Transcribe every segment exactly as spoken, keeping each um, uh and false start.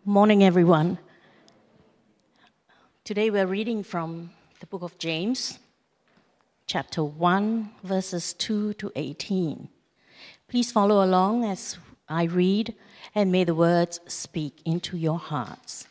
Morning, everyone. Today we're reading from the book of James, chapter one, verses two to eighteen. Please follow along as I read, and may the words speak into your hearts.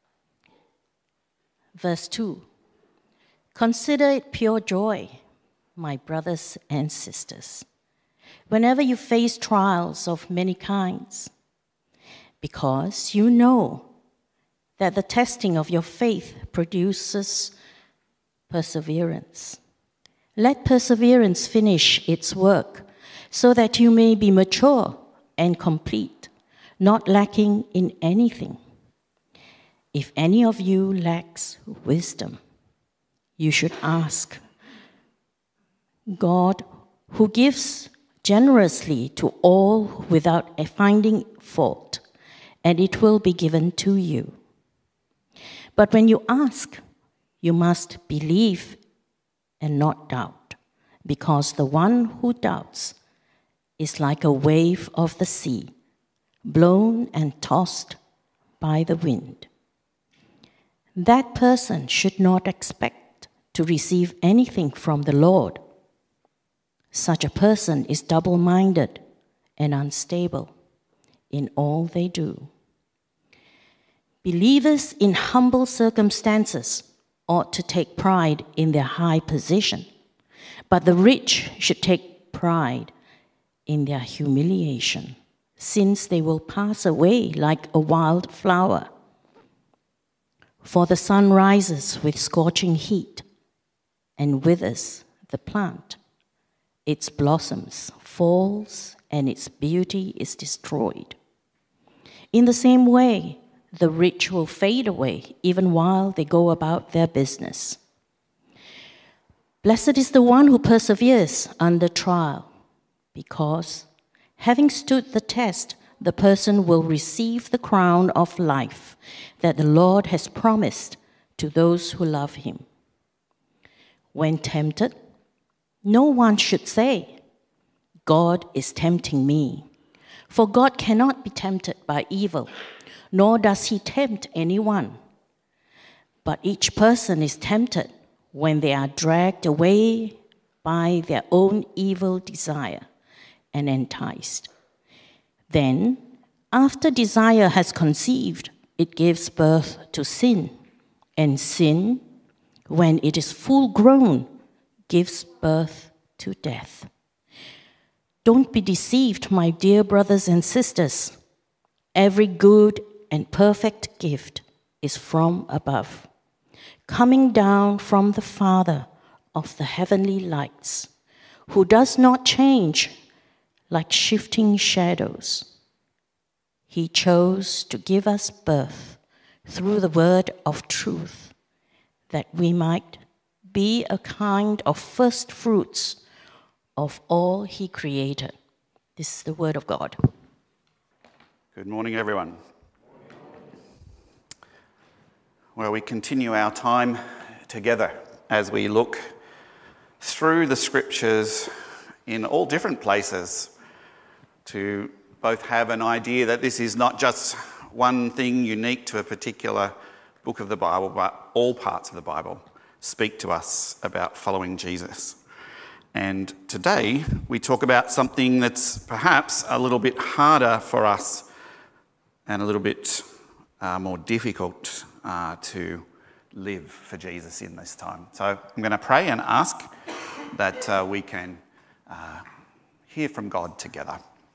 Verse two. Consider it pure joy, my brothers and sisters, whenever you face trials of many kinds, because you know that the testing of your faith produces perseverance. Let perseverance finish its work, so that you may be mature and complete, not lacking in anything. If any of you lacks wisdom, you should ask God, who gives generously to all without finding fault, and it will be given to you. But when you ask, you must believe and not doubt, because the one who doubts is like a wave of the sea, blown and tossed by the wind. That person should not expect to receive anything from the Lord. Such a person is double-minded and unstable in all they do. Believers in humble circumstances ought to take pride in their high position, but the rich should take pride in their humiliation, since they will pass away like a wild flower. For the sun rises with scorching heat and withers the plant. Its blossoms falls and its beauty is destroyed. In the same way, the rich will fade away even while they go about their business. Blessed is the one who perseveres under trial, because, having stood the test, the person will receive the crown of life that the Lord has promised to those who love him. When tempted, no one should say, God is tempting me, for God cannot be tempted by evil, nor does he tempt anyone. But each person is tempted when they are dragged away by their own evil desire and enticed. Then, after desire has conceived, it gives birth to sin, and sin, when it is full grown, gives birth to death. Don't be deceived, my dear brothers and sisters. Every good and perfect gift is from above, coming down from the Father of the heavenly lights, who does not change like shifting shadows. He chose to give us birth through the word of truth, that we might be a kind of first fruits of all he created. This is the word of God. Good morning, everyone. Well, we continue our time together as we look through the scriptures in all different places to both have an idea that this is not just one thing unique to a particular book of the Bible, but all parts of the Bible speak to us about following Jesus. And today we talk about something that's perhaps a little bit harder for us and a little bit uh, more difficult uh, to live for Jesus in this time. So I'm going to pray and ask that uh, we can uh, hear from God together.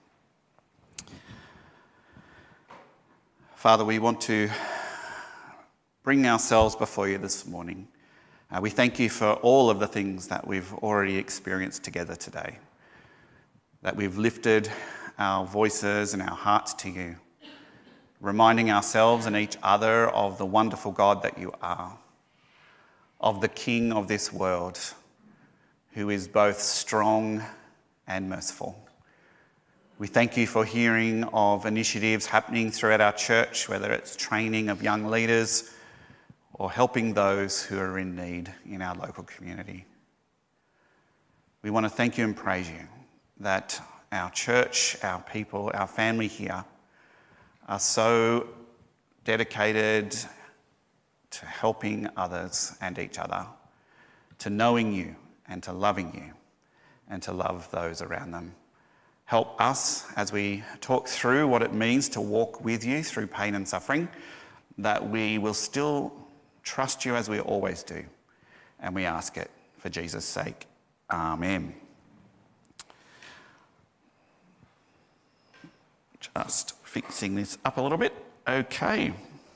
Father, we want to bring ourselves before you this morning. Uh, we thank you for all of the things that we've already experienced together today, that we've lifted our voices and our hearts to you, reminding ourselves and each other of the wonderful God that you are, of the King of this world, who is both strong and merciful. We thank you for hearing of initiatives happening throughout our church, whether it's training of young leaders or helping those who are in need in our local community. We want to thank you and praise you that our church, our people, our family here are so dedicated to helping others and each other, to knowing you and to loving you and to love those around them. Help us as we talk through what it means to walk with you through pain and suffering, that we will still trust you as we always do. And we ask it for Jesus' sake. Amen. Just fixing this up a little bit. Okay.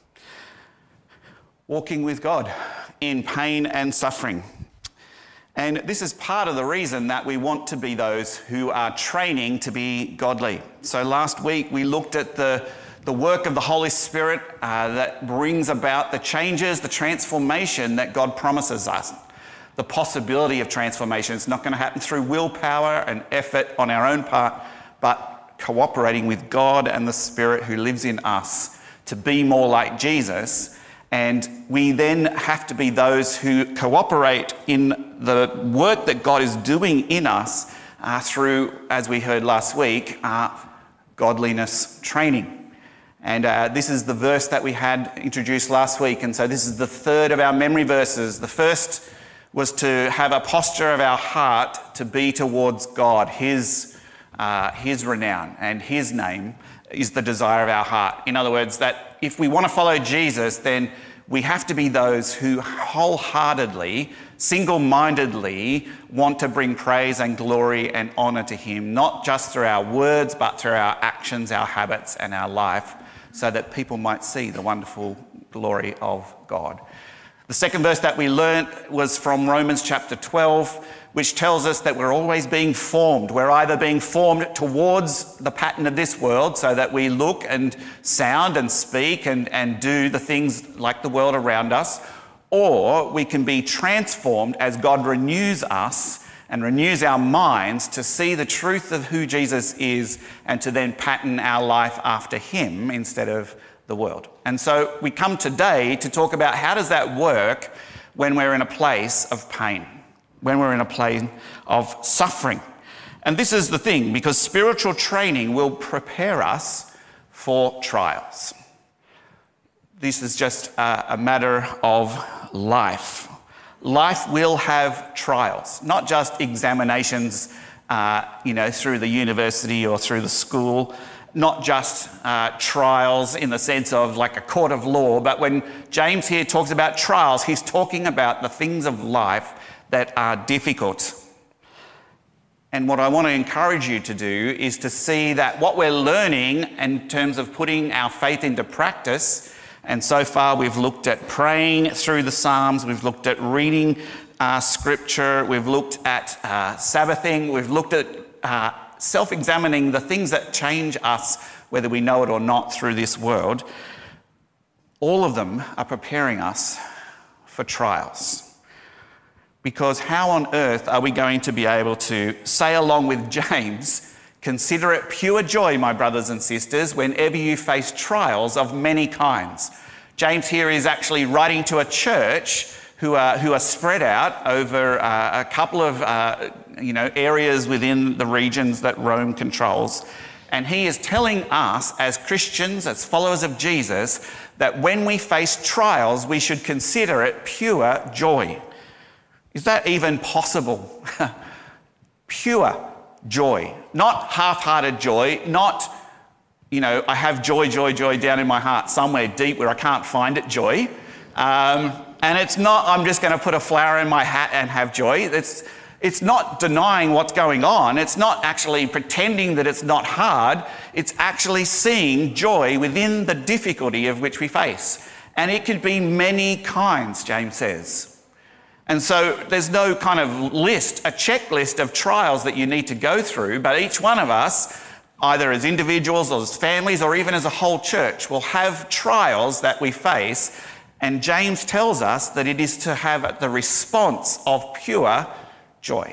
Walking with God in pain and suffering. And this is part of the reason that we want to be those who are training to be godly. So last week we looked at the, the work of the Holy Spirit uh, that brings about the changes, the transformation that God promises us. The possibility of transformation. It's not going to happen through willpower and effort on our own part, but cooperating with God and the Spirit who lives in us to be more like Jesus. And we then have to be those who cooperate in the work that God is doing in us uh, through, as we heard last week, uh, godliness training. And uh, this is the verse that we had introduced last week. And so this is the third of our memory verses. The first was to have a posture of our heart to be towards God. His, uh, his renown and his name is the desire of our heart. In other words, that if we want to follow Jesus, then we have to be those who wholeheartedly, single-mindedly want to bring praise and glory and honour to him, not just through our words, but through our actions, our habits and our life, so that people might see the wonderful glory of God. The second verse that we learnt was from Romans chapter twelve, which tells us that we're always being formed. We're either being formed towards the pattern of this world so that we look and sound and speak and, and do the things like the world around us, or we can be transformed as God renews us and renews our minds to see the truth of who Jesus is and to then pattern our life after him instead of the world. And so we come today to talk about how does that work when we're in a place of pain, when we're in a place of suffering. And this is the thing, because spiritual training will prepare us for trials. This is just a, a matter of life. Life will have trials, not just examinations, uh, you know, through the university or through the school, not just uh, trials in the sense of like a court of law, but when James here talks about trials, he's talking about the things of life that are difficult. And what I want to encourage you to do is to see that what we're learning in terms of putting our faith into practice, and so far we've looked at praying through the Psalms, we've looked at reading uh, scripture, we've looked at uh, Sabbathing, we've looked at uh, self-examining the things that change us, whether we know it or not, through this world. All of them are preparing us for trials. Because how on earth are we going to be able to say along with James, consider it pure joy, my brothers and sisters, whenever you face trials of many kinds? James here is actually writing to a church who are, who are spread out over uh, a couple of uh, you know, areas within the regions that Rome controls. And he is telling us as Christians, as followers of Jesus, that when we face trials, we should consider it pure joy. Is that even possible? Pure joy, not half-hearted joy, not, you know, I have joy, joy, joy down in my heart somewhere deep where I can't find it, joy. Um, and it's not, I'm just going to put a flower in my hat and have joy. It's, it's not denying what's going on. It's not actually pretending that it's not hard. It's actually seeing joy within the difficulty of which we face. And it could be many kinds, James says. And so there's no kind of list, a checklist of trials that you need to go through, but each one of us, either as individuals or as families or even as a whole church, will have trials that we face. And James tells us that it is to have the response of pure joy.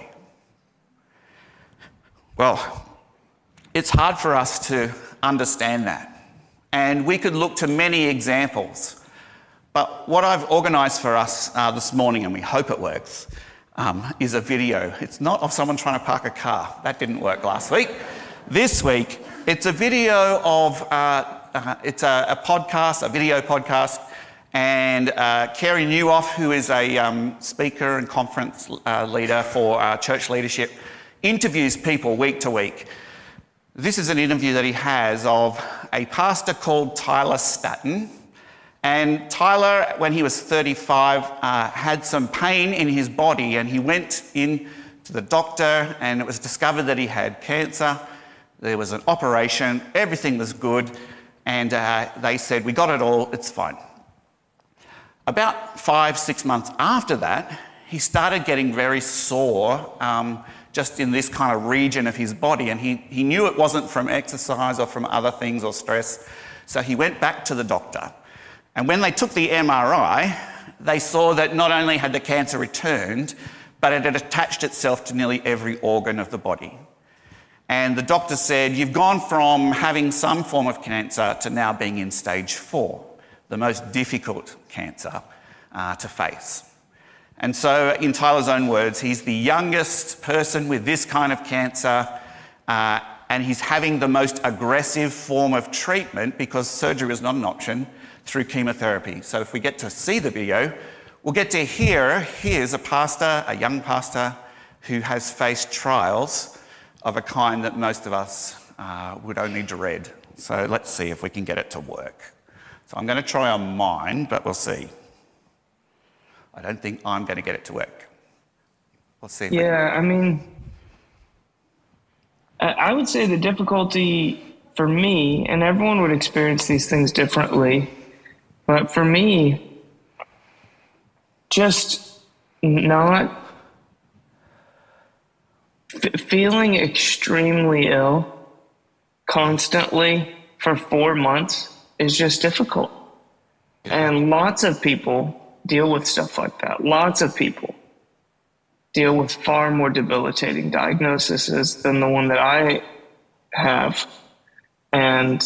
Well, it's hard for us to understand that. And we could look to many examples. But what I've organised for us uh, this morning, and we hope it works, um, is a video. It's not of someone trying to park a car. That didn't work last week. This week, it's a video of uh, uh, it's a, a podcast, a video podcast, and uh, Carey Nieuwhof, who is a um, speaker and conference uh, leader for uh, church leadership, interviews people week to week. This is an interview that he has of a pastor called Tyler Staton. And Tyler, when he was thirty-five, uh, had some pain in his body, and he went in to the doctor, and it was discovered that he had cancer. There was an operation, everything was good, and uh, they said, we got it all, it's fine. About five, six months after that, he started getting very sore, um, just in this kind of region of his body, and he, he knew it wasn't from exercise or from other things or stress, so he went back to the doctor. And when they took the M R I, they saw that not only had the cancer returned, but it had attached itself to nearly every organ of the body. And the doctor said, you've gone from having some form of cancer to now being in stage four, the most difficult cancer uh, to face. And so, in Tyler's own words, he's the youngest person with this kind of cancer, uh, and he's having the most aggressive form of treatment because surgery is not an option, through chemotherapy. So if we get to see the video, we'll get to hear, here's a pastor, a young pastor, who has faced trials of a kind that most of us uh, would only dread. So let's see if we can get it to work. So I'm going to try on mine, but we'll see. I don't think I'm going to get it to work. We'll see. Yeah, I mean, I would say the difficulty for me, and everyone would experience these things differently, but for me, just not f- feeling extremely ill constantly for four months is just difficult. And lots of people deal with stuff like that. Lots of people deal with far more debilitating diagnoses than the one that I have. And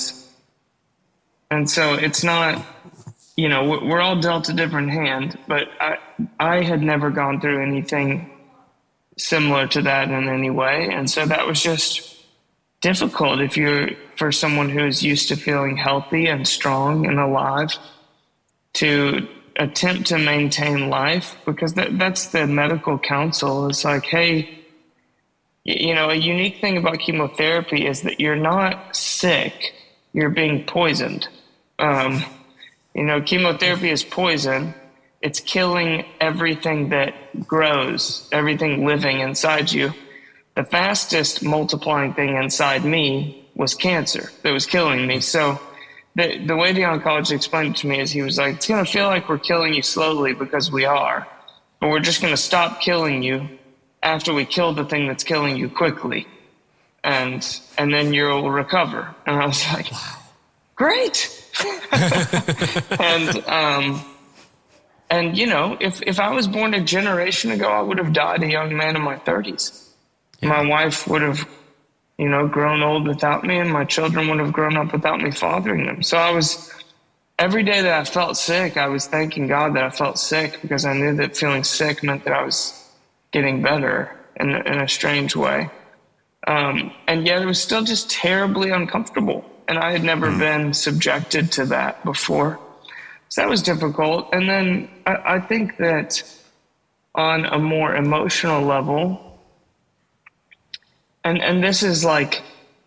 and so it's not, you know, we're all dealt a different hand, but I I had never gone through anything similar to that in any way. And so that was just difficult if you're, for someone who is used to feeling healthy and strong and alive, to attempt to maintain life, because that, that's the medical counsel. It's like, hey, you know, a unique thing about chemotherapy is that you're not sick, you're being poisoned. Um, you know, chemotherapy is poison. It's killing everything that grows, everything living inside you. The fastest multiplying thing inside me was cancer that was killing me. So the the way the oncologist explained it to me is he was like, it's going to feel like we're killing you slowly because we are, but we're just going to stop killing you after we kill the thing that's killing you quickly. And and then you'll recover. And I was like, wow, great. and, um, and you know, if, if I was born a generation ago, I would have died a young man in my thirties. Yeah. My wife would have, you know, grown old without me, and my children would have grown up without me fathering them. So I was, every day that I felt sick, I was thanking God that I felt sick, because I knew that feeling sick meant that I was getting better in, in a strange way. Um, and yet it was still just terribly uncomfortable. And I had never mm. been subjected to that before. So that was difficult. And then I, I think that on a more emotional level, and, and this is like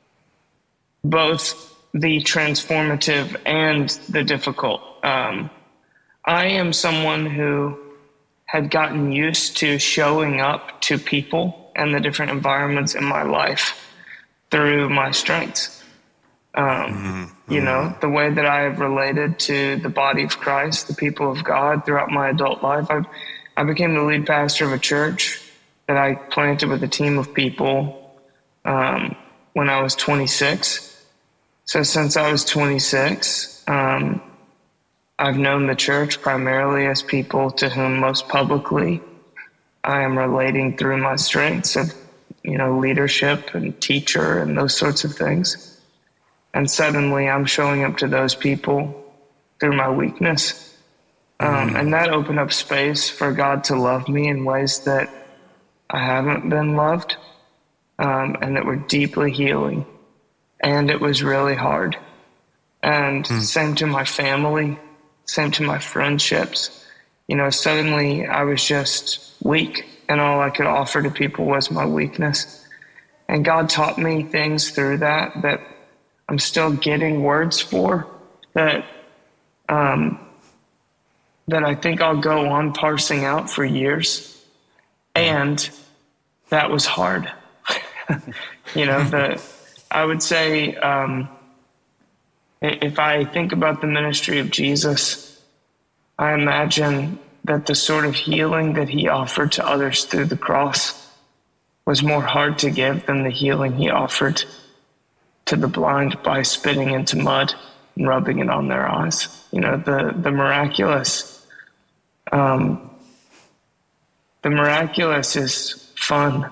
both the transformative and the difficult. Um, I am someone who had gotten used to showing up to people and the different environments in my life through my strengths. Um, mm-hmm. You know, the way that I have related to the body of Christ, the people of God throughout my adult life. I, I became the lead pastor of a church that I planted with a team of people um, when I was twenty-six. So since I was twenty-six, um, I've known the church primarily as people to whom most publicly I am relating through my strengths of, you know, leadership and teacher and those sorts of things. And suddenly I'm showing up to those people through my weakness. Um, mm. And that opened up space for God to love me in ways that I haven't been loved, um, and that were deeply healing. And it was really hard. And mm. same to my family, same to my friendships. You know, suddenly I was just weak, and all I could offer to people was my weakness. And God taught me things through that that I'm still getting words for, that um, that I think I'll go on parsing out for years. And that was hard. You know, the I would say um, if I think about the ministry of Jesus, I imagine that the sort of healing that he offered to others through the cross was more hard to give than the healing he offered to the blind by spitting into mud and rubbing it on their eyes. You know, the, the miraculous, um, the miraculous is fun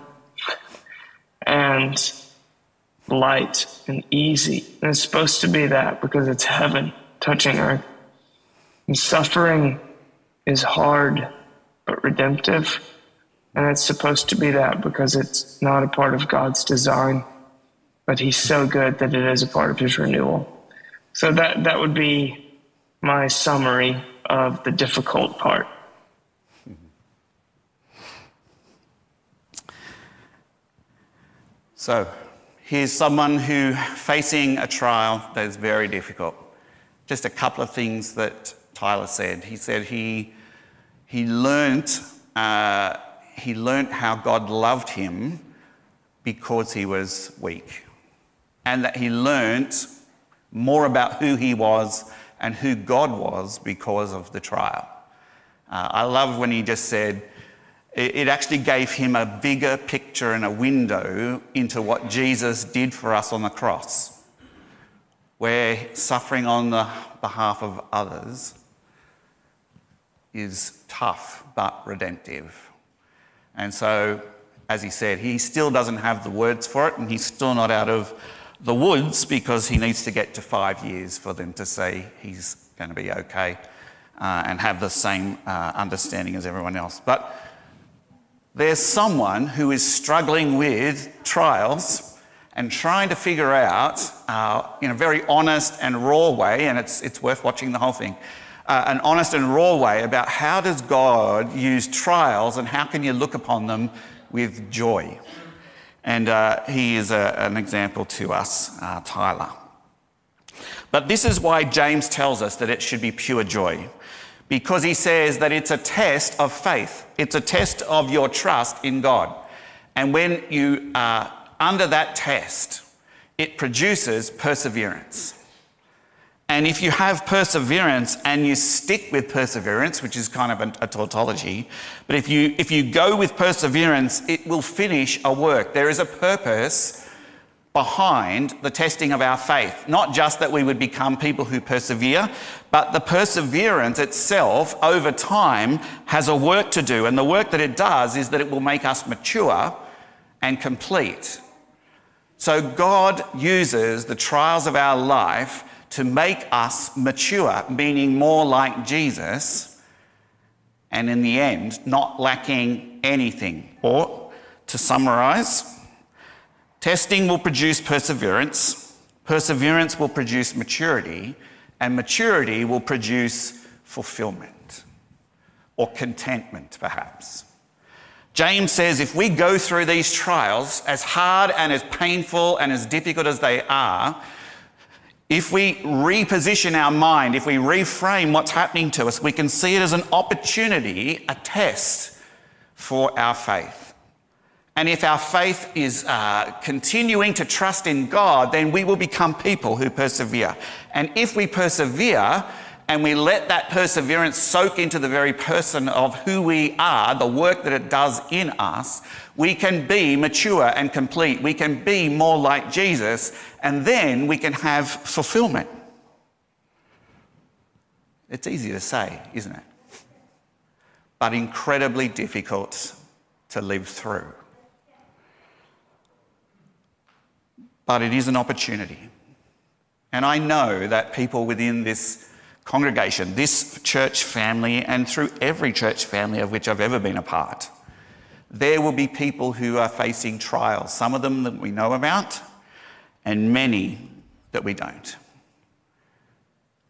and light and easy. And it's supposed to be that because it's heaven touching earth. And suffering is hard but redemptive. And it's supposed to be that because it's not a part of God's design, but he's so good that it is a part of his renewal. So that, that would be my summary of the difficult part. So here's someone who facing a trial that is very difficult. Just a couple of things that Tyler said. He said he he learned uh, he learned how God loved him because he was weak, and that he learned more about who he was and who God was because of the trial. Uh, I love when he just said it, it actually gave him a bigger picture and a window into what Jesus did for us on the cross, where suffering on the behalf of others is tough but redemptive. And so, as he said, he still doesn't have the words for it, and he's still not out of the woods because he needs to get to five years for them to say he's going to be okay uh, and have the same uh, understanding as everyone else. But there's someone who is struggling with trials and trying to figure out uh, in a very honest and raw way, and it's it's worth watching the whole thing, uh, an honest and raw way about how does God use trials and how can you look upon them with joy. And uh, he is a, an example to us, uh, Tyler. But this is why James tells us that it should be pure joy, because he says that it's a test of faith. It's a test of your trust in God. And when you are under that test, it produces perseverance. And if you have perseverance and you stick with perseverance, which is kind of a, a tautology, but if you if you go with perseverance, it will finish a work. There is a purpose behind the testing of our faith. Not just that we would become people who persevere, but the perseverance itself over time has a work to do. And the work that it does is that it will make us mature and complete. So God uses the trials of our life to make us mature, meaning more like Jesus, and in the end, not lacking anything. Or, to summarize, testing will produce perseverance, perseverance will produce maturity, and maturity will produce fulfillment, or contentment, perhaps. James says if we go through these trials, as hard and as painful and as difficult as they are, if we reposition our mind, if we reframe what's happening to us, we can see it as an opportunity, a test for our faith. And if our faith is uh, continuing to trust in God, then we will become people who persevere. And if we persevere and we let that perseverance soak into the very person of who we are, the work that it does in us, we can be mature and complete. We can be more like Jesus, and then we can have fulfillment. It's easy to say, isn't it? But incredibly difficult to live through. But it is an opportunity. And I know that people within this congregation, this church family, and through every church family of which I've ever been a part, there will be people who are facing trials, some of them that we know about, and many that we don't.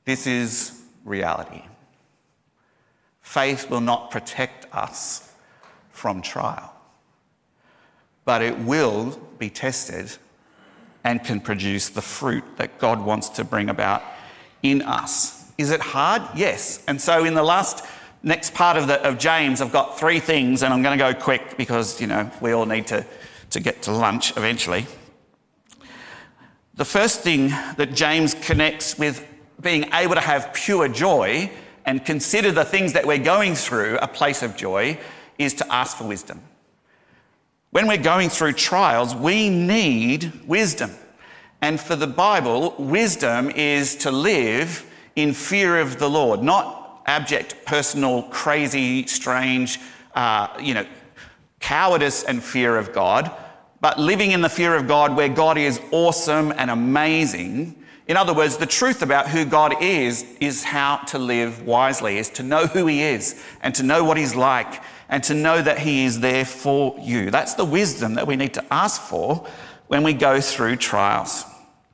This is reality. Faith will not protect us from trial, but it will be tested and can produce the fruit that God wants to bring about in us. Is it hard? Yes. And so in the last next part of, the, of James, I've got three things, and I'm going to go quick because, you know, we all need to, to get to lunch eventually. The first thing that James connects with being able to have pure joy and consider the things that we're going through a place of joy is to ask for wisdom. When we're going through trials, we need wisdom. And for the Bible, wisdom is to live in fear of the Lord, not abject, personal, crazy, strange, uh, you know, cowardice and fear of God, but living in the fear of God where God is awesome and amazing. In other words, the truth about who God is, is how to live wisely, is to know who he is and to know what he's like and to know that he is there for you. That's the wisdom that we need to ask for when we go through trials.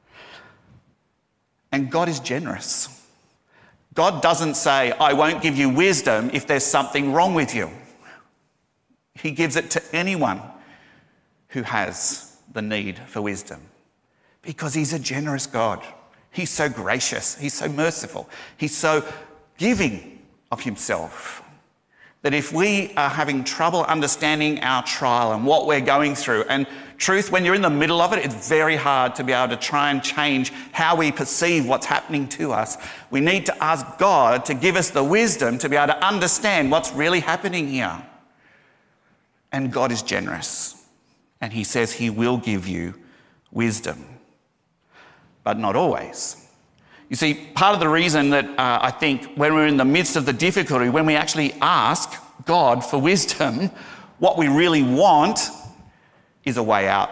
And God is generous. God doesn't say, I won't give you wisdom if there's something wrong with you. He gives it to anyone who has the need for wisdom because he's a generous God. He's so gracious. He's so merciful. He's so giving of himself that if we are having trouble understanding our trial and what we're going through, and truth, when you're in the middle of it, it's very hard to be able to try and change how we perceive what's happening to us. We need to ask God to give us the wisdom to be able to understand what's really happening here. And God is generous. And he says he will give you wisdom, but not always. You see, part of the reason that uh, I think when we're in the midst of the difficulty, when we actually ask God for wisdom, what we really want is a way out.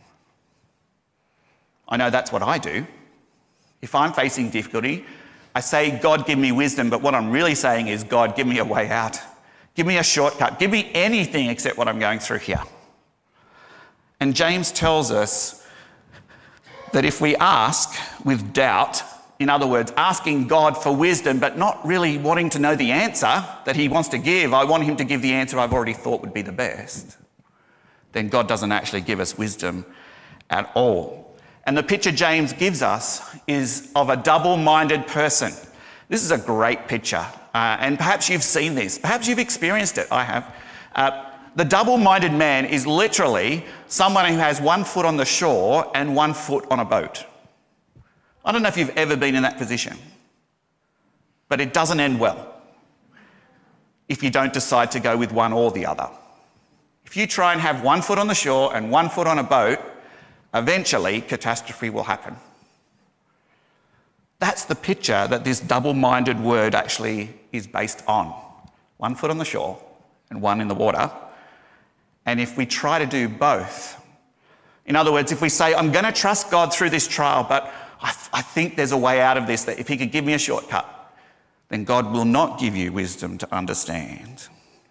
I know that's what I do. If I'm facing difficulty, I say, God, give me wisdom, but what I'm really saying is, God, give me a way out. Give me a shortcut. Give me anything except what I'm going through here. And James tells us that if we ask with doubt, in other words, asking God for wisdom, but not really wanting to know the answer that he wants to give, I want him to give the answer I've already thought would be the best, then God doesn't actually give us wisdom at all. And the picture James gives us is of a double-minded person. This is a great picture, uh, and perhaps you've seen this. Perhaps you've experienced it. I have. Uh, The double-minded man is literally someone who has one foot on the shore and one foot on a boat. I don't know if you've ever been in that position, but it doesn't end well if you don't decide to go with one or the other. If you try and have one foot on the shore and one foot on a boat, eventually catastrophe will happen. That's the picture that this double-minded word actually is based on. One foot on the shore and one in the water. And if we try to do both, in other words, if we say, I'm going to trust God through this trial, but I, th- I think there's a way out of this, that if he could give me a shortcut, then God will not give you wisdom to understand.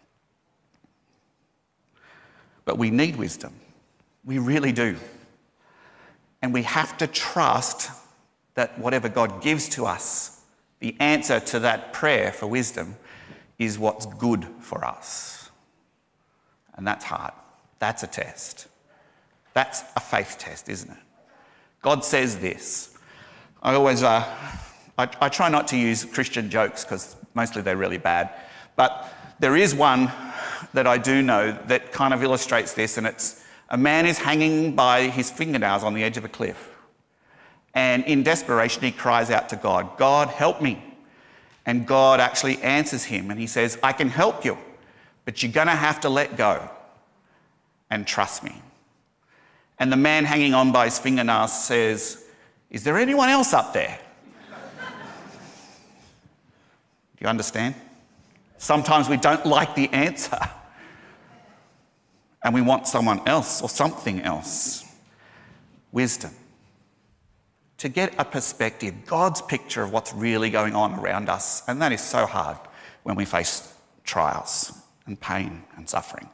But we need wisdom. We really do. And we have to trust that whatever God gives to us, the answer to that prayer for wisdom is what's good for us. And that's hard. That's a test. That's a faith test, isn't it? God says this. I always, uh, I, I try not to use Christian jokes because mostly they're really bad. But there is one that I do know that kind of illustrates this, and it's a man is hanging by his fingernails on the edge of a cliff. And in desperation, he cries out to God, God, help me. And God actually answers him and he says, I can help you, but you're going to have to let go and trust me. And the man hanging on by his fingernails says, is there anyone else up there? Do you understand? Sometimes we don't like the answer and we want someone else or something else. Wisdom. To get a perspective, God's picture of what's really going on around us. And that is so hard when we face trials and pain and suffering.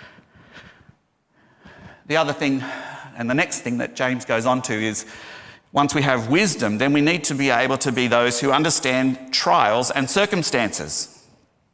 The other thing, and the next thing that James goes on to is, Once we have wisdom, then we need to be able to be those who understand trials and circumstances.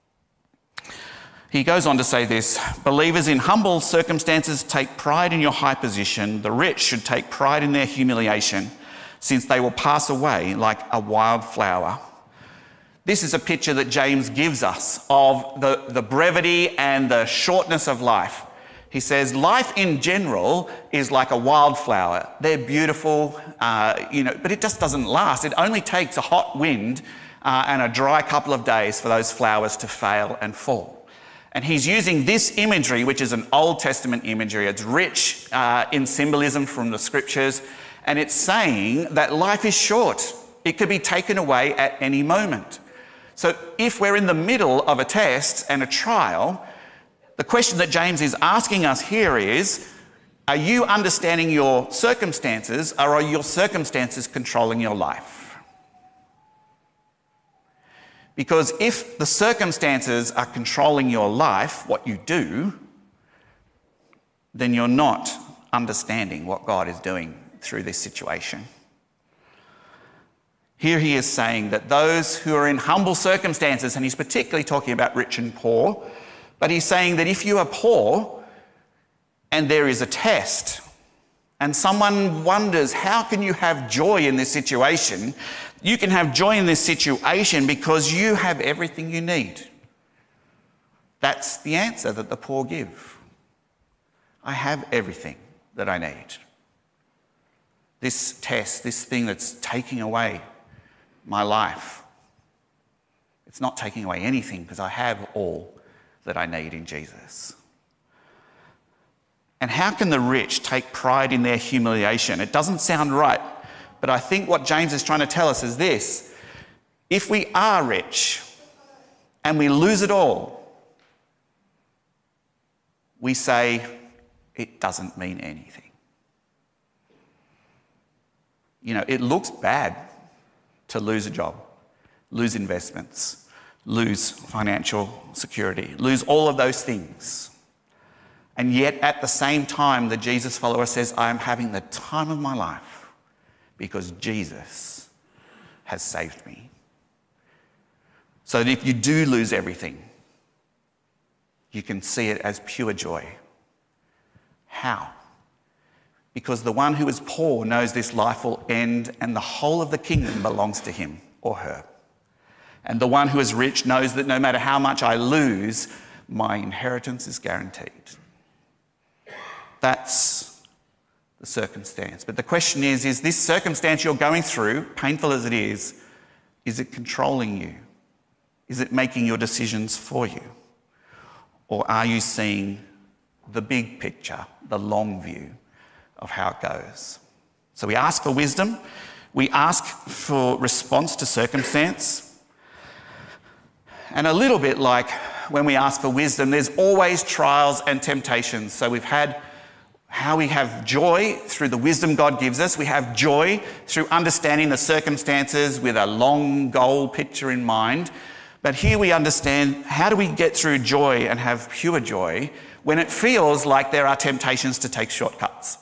He goes on to say this, believers in humble circumstances take pride in your high position. The rich should take pride in their humiliation, since they will pass away like a wild flower. This is a picture that James gives us of the, the brevity and the shortness of life. He says, life in general is like a wildflower. They're beautiful, uh, you know, but it just doesn't last. It only takes a hot wind uh, and a dry couple of days for those flowers to fail and fall. And he's using this imagery, which is an Old Testament imagery. It's rich uh, in symbolism from the scriptures, and it's saying that life is short. It could be taken away at any moment. So if we're in the middle of a test and a trial, the question that James is asking us here is, are you understanding your circumstances, or are your circumstances controlling your life? Because if the circumstances are controlling your life, what you do, then you're not understanding what God is doing through this situation. Here he is saying that those who are in humble circumstances, and he's particularly talking about rich and poor, but he's saying that if you are poor and there is a test and someone wonders, how can you have joy in this situation? You can have joy in this situation because you have everything you need. That's the answer that the poor give. I have everything that I need. This test, this thing that's taking away my life, it's not taking away anything because I have all that I need in Jesus. And how can the rich take pride in their humiliation? It doesn't sound right, but I think what James is trying to tell us is this. If we are rich and we lose it all, we say it doesn't mean anything. You know, it looks bad to lose a job, lose investments, lose financial security, lose all of those things. And yet at the same time, the Jesus follower says, I am having the time of my life because Jesus has saved me. So that if you do lose everything, you can see it as pure joy. How? Because the one who is poor knows this life will end and the whole of the kingdom belongs to him or her. And the one who is rich knows that no matter how much I lose, my inheritance is guaranteed. That's the circumstance. But the question is, is this circumstance you're going through, painful as it is, is it controlling you? Is it making your decisions for you? Or are you seeing the big picture, the long view of how it goes? So we ask for wisdom. We ask for response to circumstance. And a little bit like when we ask for wisdom, there's always trials and temptations. So we've had how we have joy through the wisdom God gives us. We have joy through understanding the circumstances with a long goal picture in mind. But here we understand, how do we get through joy and have pure joy when it feels like there are temptations to take shortcuts?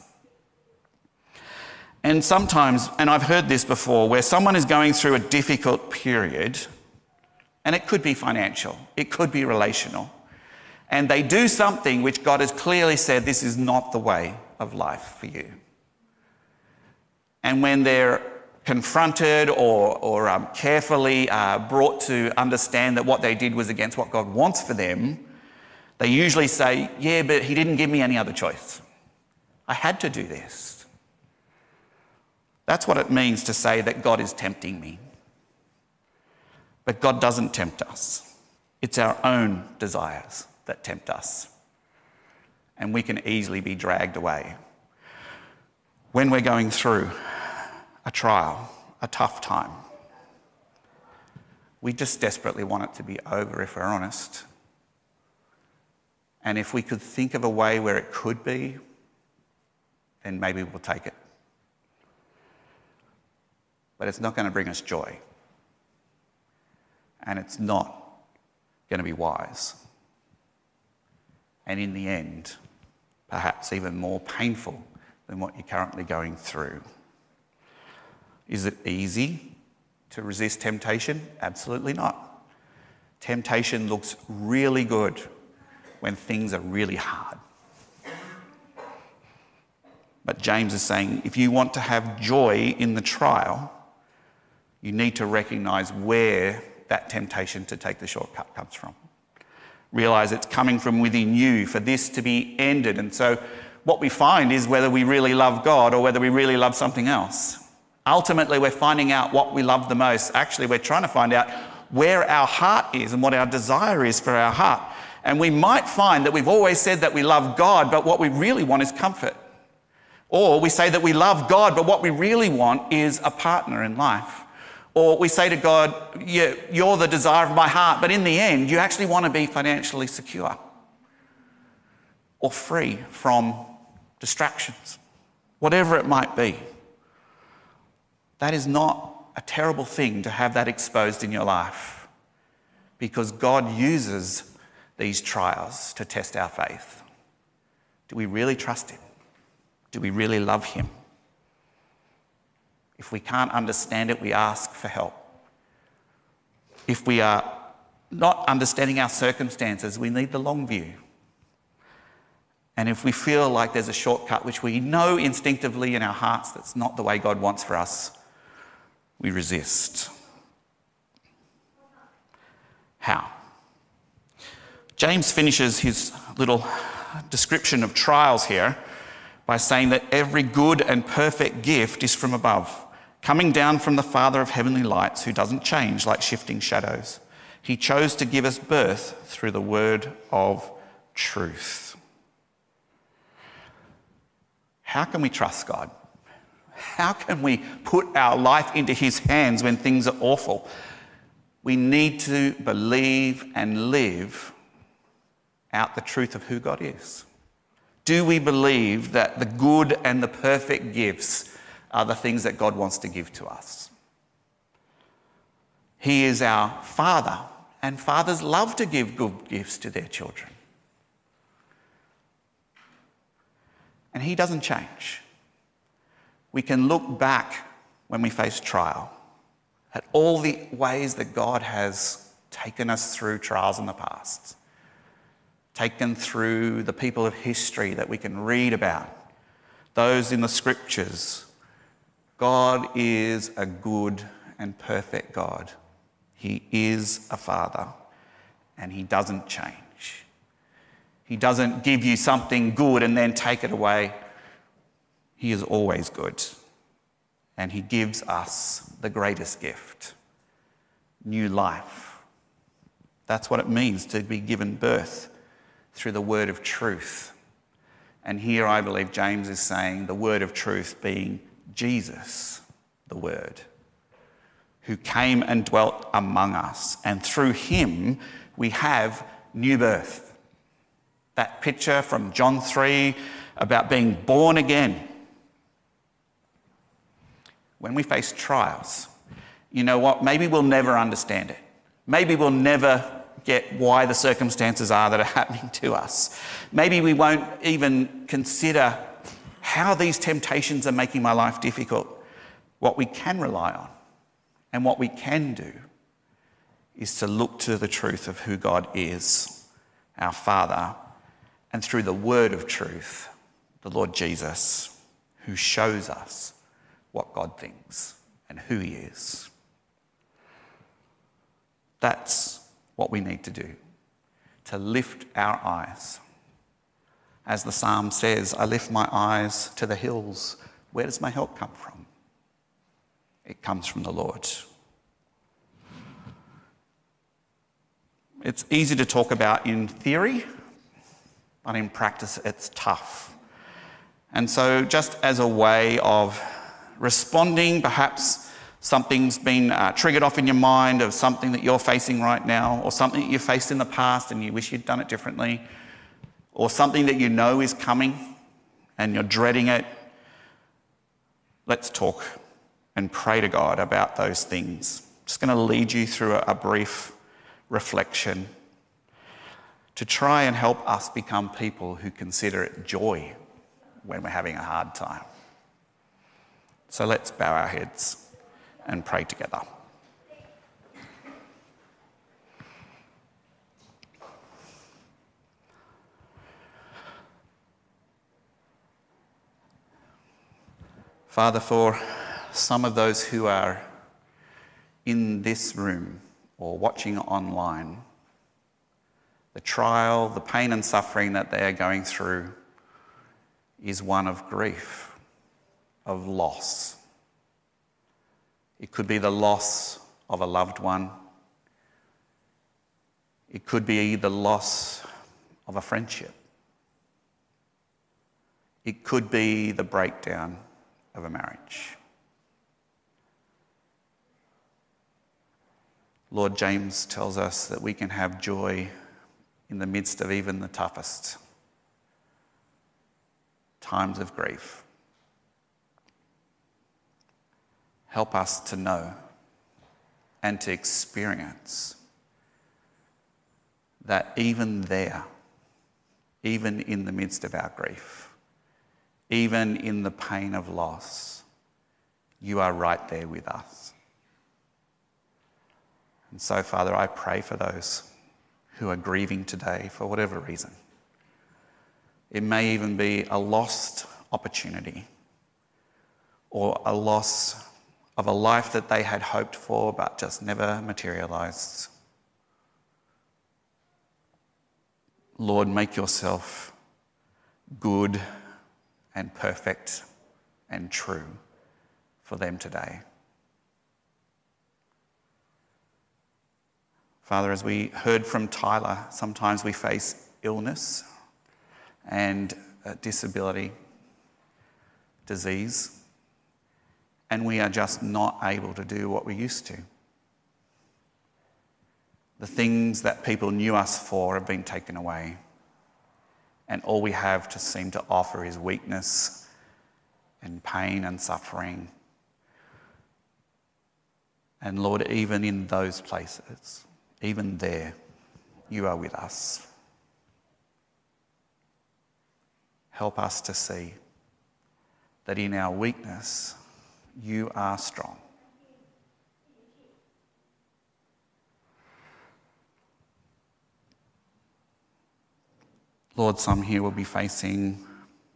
And sometimes, and I've heard this before, where someone is going through a difficult period, and it could be financial, it could be relational, and they do something which God has clearly said, this is not the way of life for you. And when they're confronted or, or um, carefully uh, brought to understand that what they did was against what God wants for them, they usually say, yeah, but he didn't give me any other choice. I had to do this. That's what it means to say that God is tempting me. But God doesn't tempt us. It's our own desires that tempt us. And we can easily be dragged away. When we're going through a trial, a tough time, we just desperately want it to be over, if we're honest. And if we could think of a way where it could be, then maybe we'll take it. But it's not going to bring us joy. And it's not going to be wise. And in the end, perhaps even more painful than what you're currently going through. Is it easy to resist temptation? Absolutely not. Temptation looks really good when things are really hard. But James is saying if you want to have joy in the trial, you need to recognise where that temptation to take the shortcut comes from. Realise it's coming from within you for this to be ended. And so what we find is whether we really love God or whether we really love something else. Ultimately, we're finding out what we love the most. Actually, we're trying to find out where our heart is and what our desire is for our heart. And we might find that we've always said that we love God, but what we really want is comfort. Or we say that we love God, but what we really want is a partner in life. Or we say to God, yeah, you're the desire of my heart, but in the end, you actually want to be financially secure or free from distractions, whatever it might be. That is not a terrible thing to have that exposed in your life, because God uses these trials to test our faith. Do we really trust him? Do we really love him? If we can't understand it, we ask for help. If we are not understanding our circumstances, we need the long view. And if we feel like there's a shortcut, which we know instinctively in our hearts that's not the way God wants for us, we resist. How? James finishes his little description of trials here by saying that every good and perfect gift is from above, coming down from the Father of heavenly lights, who doesn't change like shifting shadows. He chose to give us birth through the word of truth. How can we trust God? How can we put our life into his hands when things are awful? We need to believe and live out the truth of who God is. Do we believe that the good and the perfect gifts are the things that God wants to give to us? He is our Father, and fathers love to give good gifts to their children. And he doesn't change. We can look back when we face trial at all the ways that God has taken us through trials in the past, taken through the people of history that we can read about, those in the scriptures. God is a good and perfect God. He is a Father, and he doesn't change. He doesn't give you something good and then take it away. He is always good, and he gives us the greatest gift, new life. That's what it means to be given birth through the word of truth. And here I believe James is saying the word of truth being Jesus, the Word, who came and dwelt among us. And through him we have new birth. That picture from John three about being born again. When we face trials, you know what? Maybe we'll never understand it. Maybe we'll never get why the circumstances are that are happening to us. Maybe we won't even consider how these temptations are making my life difficult. What we can rely on and what we can do is to look to the truth of who God is, our Father, and through the word of truth, the Lord Jesus, who shows us what God thinks and who he is. That's what we need to do, to lift our eyes. As the psalm says, I lift my eyes to the hills. Where does my help come from? It comes from the Lord. It's easy to talk about in theory, but in practice it's tough. And so just as a way of responding, perhaps something's been uh, triggered off in your mind of something that you're facing right now, or something that you faced in the past and you wish you'd done it differently, or something that you know is coming and you're dreading it. Let's talk and pray to God about those things. I'm just going to lead you through a, a brief reflection to try and help us become people who consider it joy when we're having a hard time. So let's bow our heads. and pray together. Father, for some of those who are in this room or watching online, the trial, the pain and suffering that they are going through is one of grief, of loss. It could be the loss of a loved one. It could be the loss of a friendship. It could be the breakdown of a marriage. Lord, James tells us that we can have joy in the midst of even the toughest times of grief. Help us to know and to experience that even there, even in the midst of our grief, even in the pain of loss, you are right there with us. And so, Father, I pray for those who are grieving today for whatever reason. It may even be a lost opportunity or a loss of a life that they had hoped for but just never materialised. Lord, make yourself good and perfect and true for them today. Father, as we heard from Tyler, sometimes we face illness and uh, disability, disease, and we are just not able to do what we used to. The things that people knew us for have been taken away, and all we have to seem to offer is weakness and pain and suffering. And Lord, even in those places, even there, you are with us. Help us to see that in our weakness, you are strong. Lord, some here will be facing,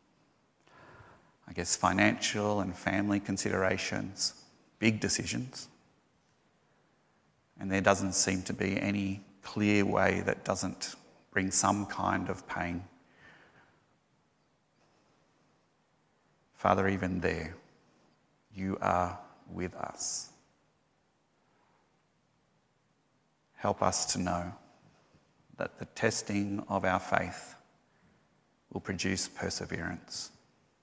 I guess, financial and family considerations, big decisions. And there doesn't seem to be any clear way that doesn't bring some kind of pain. Father, even there, you are with us. Help us to know that the testing of our faith will produce perseverance.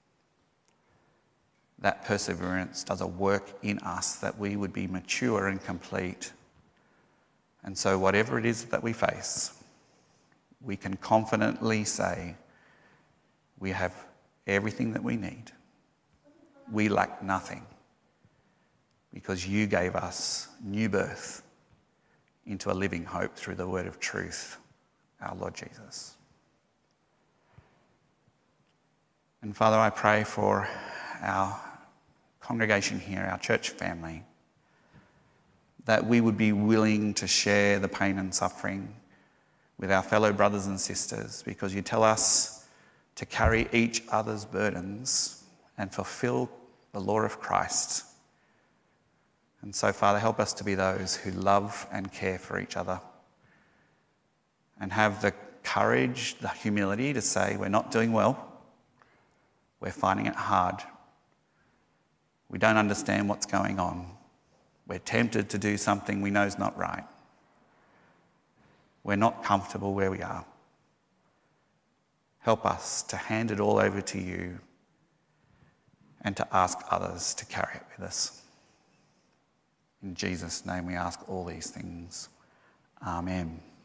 That perseverance does a work in us that we would be mature and complete. And so whatever it is that we face, we can confidently say we have everything that we need. We lack nothing because you gave us new birth into a living hope through the word of truth, our Lord Jesus. And Father, I pray for our congregation here, our church family, that we would be willing to share the pain and suffering with our fellow brothers and sisters, because you tell us to carry each other's burdens and fulfill the law of Christ. And so, Father, help us to be those who love and care for each other and have the courage, the humility to say we're not doing well, we're finding it hard, we don't understand what's going on, we're tempted to do something we know is not right, we're not comfortable where we are. Help us to hand it all over to you and to ask others to carry it with us. In Jesus' name we ask all these things. Amen.